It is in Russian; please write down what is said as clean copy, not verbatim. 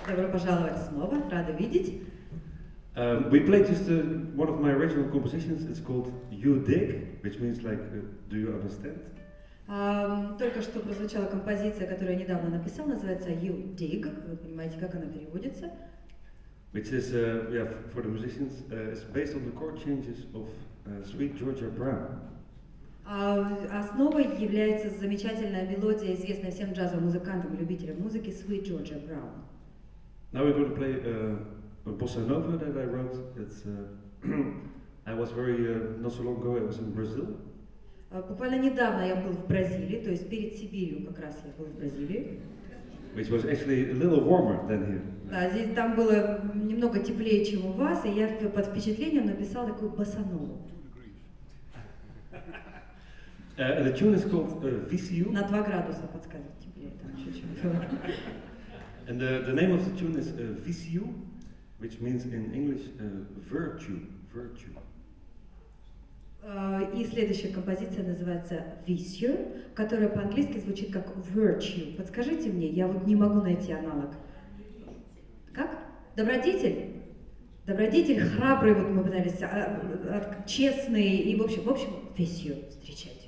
Добро пожаловать снова, рада видеть. We played just one of my original compositions. It's called You Dig, which means like, do you understand? Только что прозвучала композиция, которую я недавно написал, называется You Dig. Вы понимаете, как она переводится? Which is, for the musicians, it's based on the chord changes of Sweet Georgia Brown. Основой является замечательная мелодия, известная всем джазовым музыкантам и любителям музыки, Sweet Georgia Brown. Now we're going to play a bossa nova that I wrote. It's, I was not so long ago, I was in Brazil. Буквально недавно я был в Бразилии, то есть перед Сибирью как раз я был в Бразилии. Which was actually a little warmer than here. Да, там было немного теплее, чем у вас, и я под впечатлением написал такую боссанову. The tune is called VCU. На 2 градуса подсказывает теплее, там чуть-чуть. And the name of the tune is VCU, which means in English virtue. И следующая композиция называется Vicious, которая по-английски звучит как Virtue. Подскажите мне, я вот не могу найти аналог. Как? Добродетель? Добродетель, храбрый, вот мы пытались, честный и в общем, Vicious встречайте.